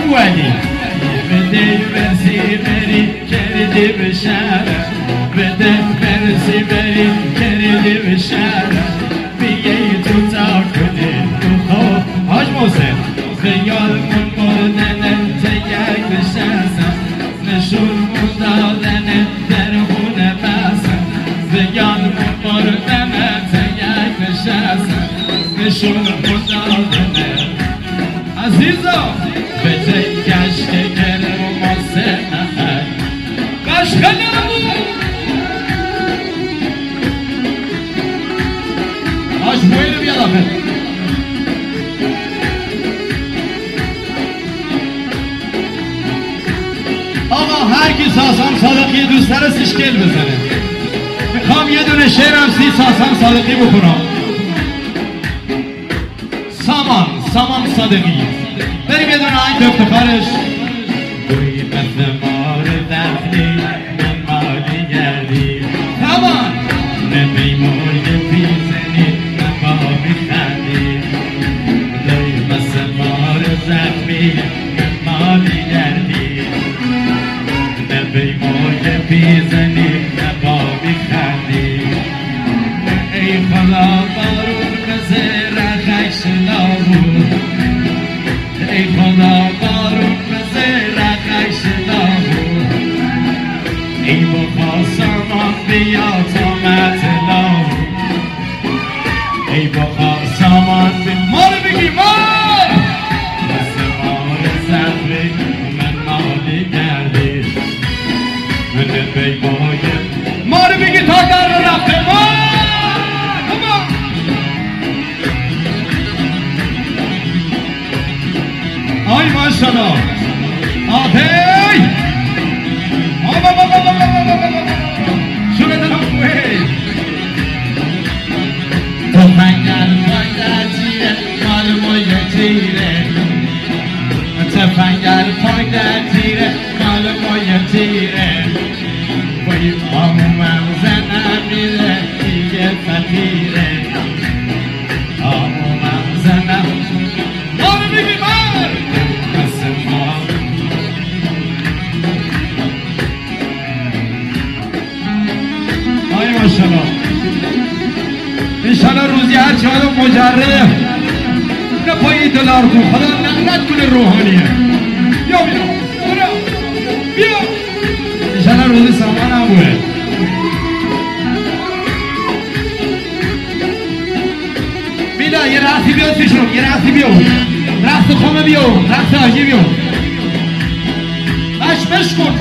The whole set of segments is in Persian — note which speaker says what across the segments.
Speaker 1: ولی بده برسی بری کردی به شهرم بده برسی بری کردی به شهرم بیگه تو تا کنی تو خواه حاج محسن خیالمون مردنه تگرگ بشستم نشونمون دادنه در خونه بستم خیالمون مردنه تگرگ بشستم نشونمون دادنه عزیزا به جای گشت گرم و ماسه نخد قشقه نمون آج بویلو بیاد آفر آقا هر کی ساسان صادقی دوست داره سشکل بزنه میخوام یه دونه شعرم سی ساسان صادقی بکنم سامان صادقی بریم یه دونه آهنگ به افتخارش توی مثل مار دفنی من مالی گردی سامان نمی مرگ پیزنی من با میخندی توی مثل مار زخمی من مالی گردی نمی مرگ پیزنی من با میخندی ای خدا بارون بزر خیش نابود ای خدا بارون بزر خیش نابود ای بخوا سامان بیا تا مطلع ای بخوا سامان بیا مار بگی مار مثل مار زخمی من مالی گردی من بیمای مار بگی تا در رو رفته مار آی ماشالله آهی شو بدنم خوی تو فنگر پایده تیره مال موی تیره تو فنگر پایده تیره مال موی تیره وی آمومم زنم میره دیگه فقیره آمومم زنم مار بگی مار آی ماشالله انشالله روزی هر چه آدم مجرده نه پایی دلار کن خدا نقلت کنه روحانیه بیا بیا انشالله روزی سامان هم بوده بیدا یه رقصی بیاد پیشون یه رقصی بیاد رقص خامه بیاد رقص آجی بیاد بش کن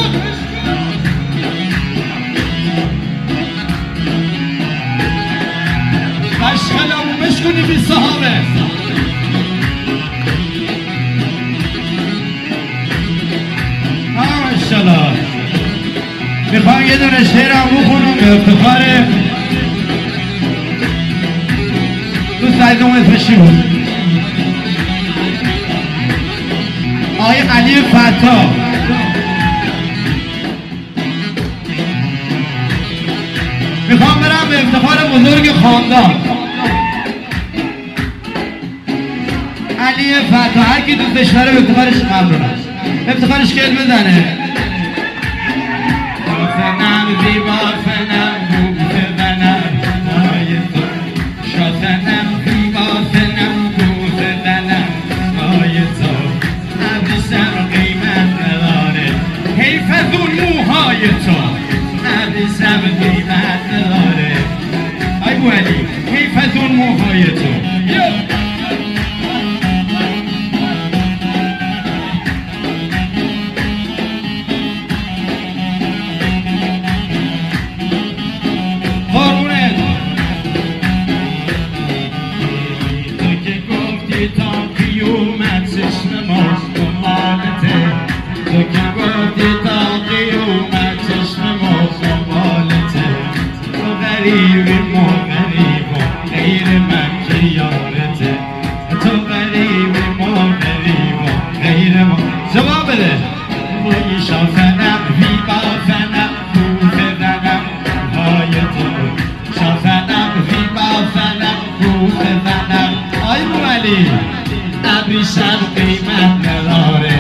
Speaker 1: خلامو مشکنی بی صحابه ماشالله میخوام یه دونه شعرم بخونم به افتخار دوست عزیزم اسمش چی بود؟ آقای علی فتا میخوام برم به افتخار بزرگ خاندان علی فتا هر کی دوستش داره به افتخارش ممنونم افتخارش کل بزنه فنم زیبا فنم خوب فنم شاسنم زیبا فنم خوب فنم مای تو عبیسم قیمت نداره حیف از اون موهای تو عبیسم قیمت نداره ای بو علی حیف از اون موهای تو ابریشم قیمت نداره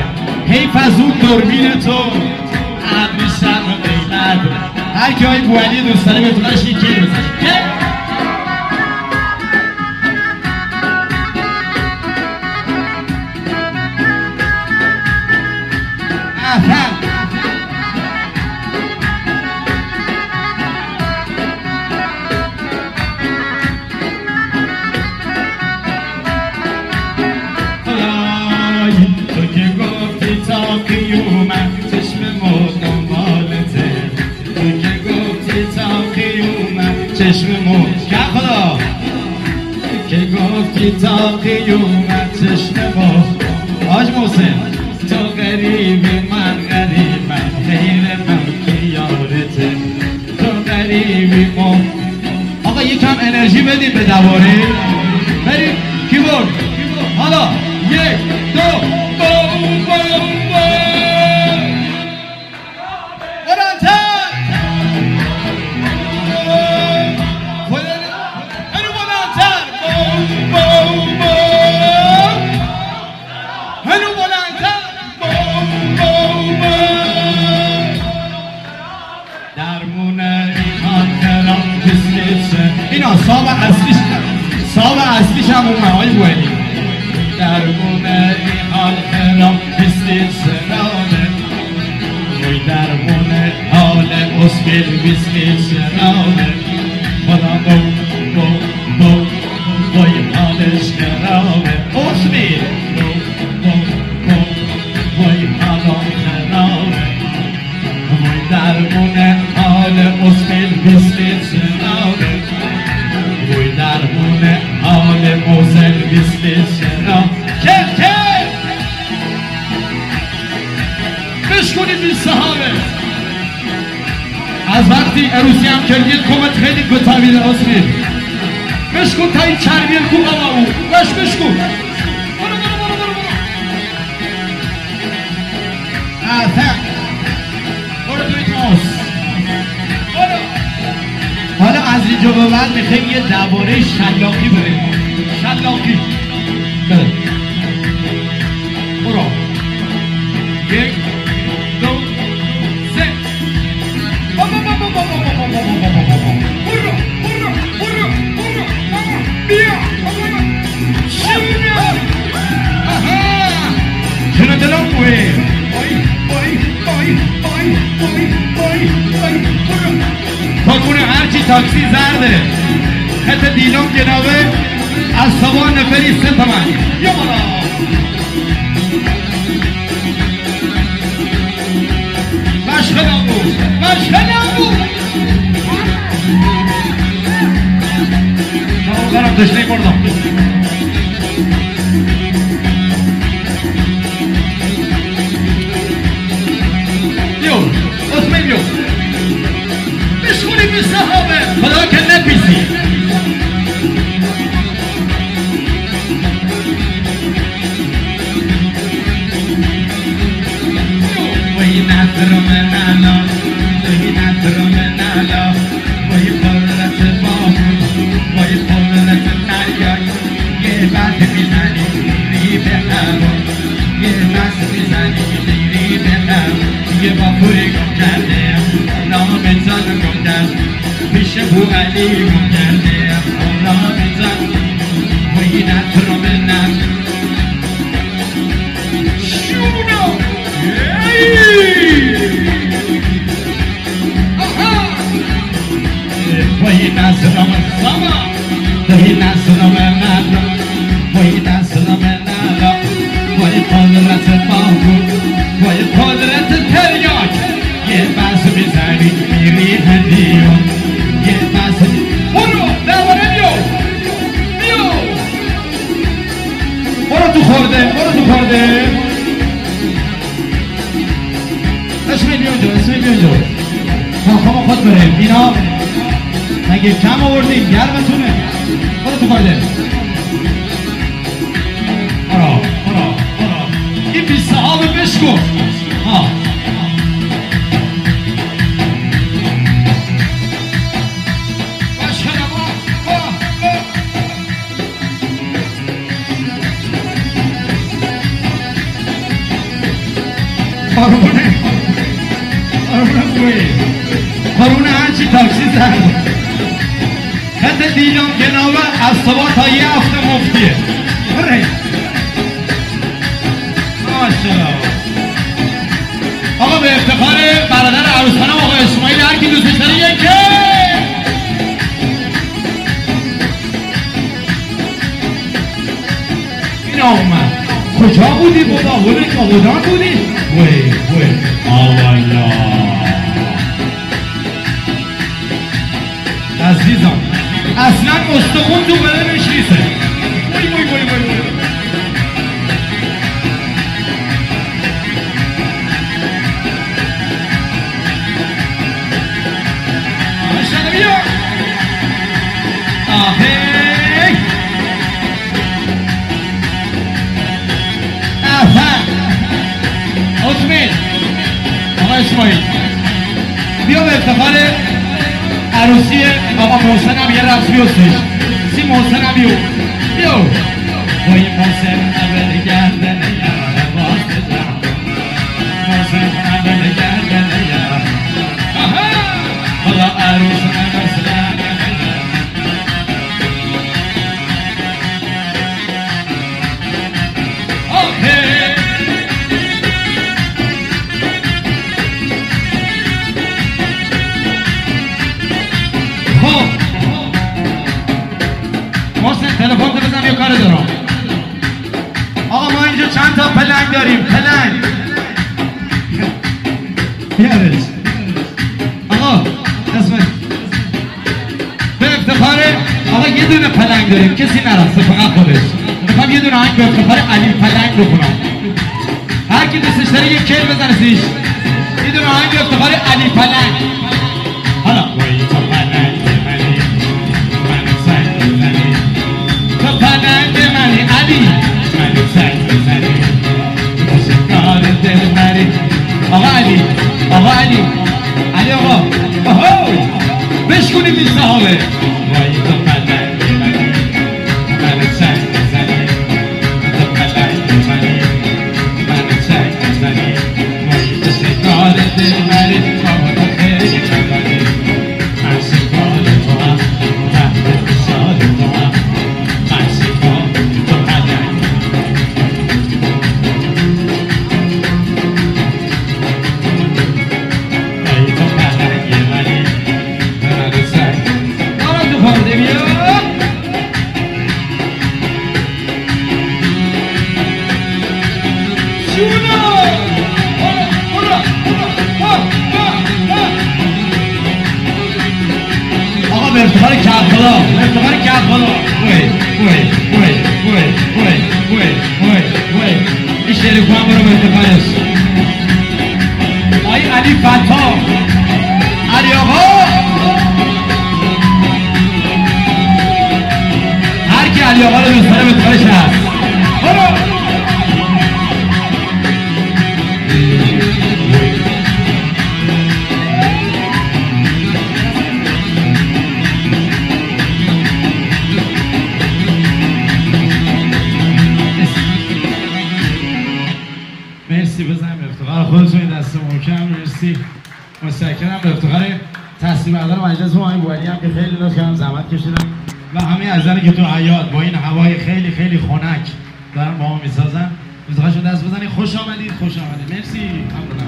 Speaker 1: دوربین تو ابریشم قیمت هر کی های بوالی دوست داره بتونش یکی بزنی چشم موج که خدا که گفتی تا قیومت چشم موج حاج محسن تو غریبی من غریبم غیر من که یارته تو غریبی من آقا یکم انرژی بدید به دواره بریم کیبورد حالا یک دو بوم بوم صاحب اصلیش هم اون های بوینی درمونه این حال خرام بیستی سرانه وی درمونه حال اسبیل بیستی سرانه خدا بو وی حالش خرامه اسبیل وی حالم خرامه وی درمونه حال اسبیل بیستی سرانه وی درمونه حال موزل بیستی سرانه که بشکنید بی صحابه از وقتی عروسی هم کردید کمت خیلی گتاویل اسبیل بشکن تا این چربیل کو قوامو بشکن برو توی تاس حالا از اینجا به بعد میخوایم یه درباره شلاقی بریم شلاقی برو یک دو سه برو بیا شیریا چرا دلم بوی کنه هرچی تاکسی زرده خط دیلم جنابه از سوان نفری 3 تومن یا بالا مشخلم بود دارم دشنه بردم بیو اسمه بیو بشکونی بی صحابه خدا که نپیسی وی نظر من علا وی نظر من علا وی قررت بامون وی قررت تریاک یه بند میزنی میری به هوا یه بند میزنی میری به هوا یه باپوری گم کرده نام زن گم کرد پیش بو علی گم کرده نام زن وی نظر من علا شونو وی نظر من سما وی نظر من علا وی نظر من علا وی قدرت باهو وی قدرت تریاک یه بس میزنی میری هدیون یه بس برو دواره بیو برو تو خورده اسمی بیونجا خواهم خود بریم اینا مگه کم آوردیم گرمتونه برو تو خورده برو این بی صحابه بشکن قرونه هرچی تاکسی زن خط دیدم جنابه از صبح تا یه هفته مفتیه بره ماشاءالله آقا به افتخار برادر عروسخانم آقا اسماعیل هر کی دوستش داره یکه این اومد کجا بودی بابا؟ بوده که آبودان بودی؟ وی آوالا عزیزم اصلا استخون تو بدنش نیسته وی ماشاءالله بیا آهی اسماعیل آقا اسماعیل بیا به افتخار عروسی آقا محسن هم یه رقص بیستش سی محسن هم بیا وای محسن اول گردن یاره باز بزن محسن اول گردن یاره خدا عروس نمسلن محسن تلفن تو بزن یه کار دارم آقا ما اینجا چند تا پلنگ داریم پلنگ بیارش آقا اسمش به افتخار آقا یه دونه پلنگ داریم کسی نرسته فقط خودش میخوام یه دونه آهنگ به افتخار علی پلنگ بکنم هر کی دوستش داره یه کیل بزنه زیش یه دونه آهنگ به افتخار علی پلنگ حالا وای تو پلنگ منی منو سنگ بزنی تو پلنگ منی علی منو سنگ بزنی شکار دل مری آقا علی آقا علی علی آقا آهو بشکنیم این صحابه وای تو پلنگ منی منو سنگ بزنی تو پلنگ منی منو سنگ بزنی وای تو شکار دل مری بابا تو خیلی چندانی من شکار تو هم تحت فشار تو هم من شکار تو پلنگ وای تو پلنگ منی منو سنگ آرا تو پرده بیا شونا آقا به افتخار کربلا به افتخار کربلا وی این شعر کنم برو به افتخارش آقای علی فتا علی آقا هر کی علی آقا رو دوست داره به افتخارش هست برو مرسی بزنیم به افتخار خودتون این دست محکم مرسی متشکرم به افتخار تصمیم بردار مجلس آقای بوعلی هم که خیلی لطف کردن زحمت کشیدن و همه عزیزانی که تو حیاط با این هوای خیلی خیلی خنک دارن با ما میسازن افتخارشون دست بزنید خوش آمدید مرسی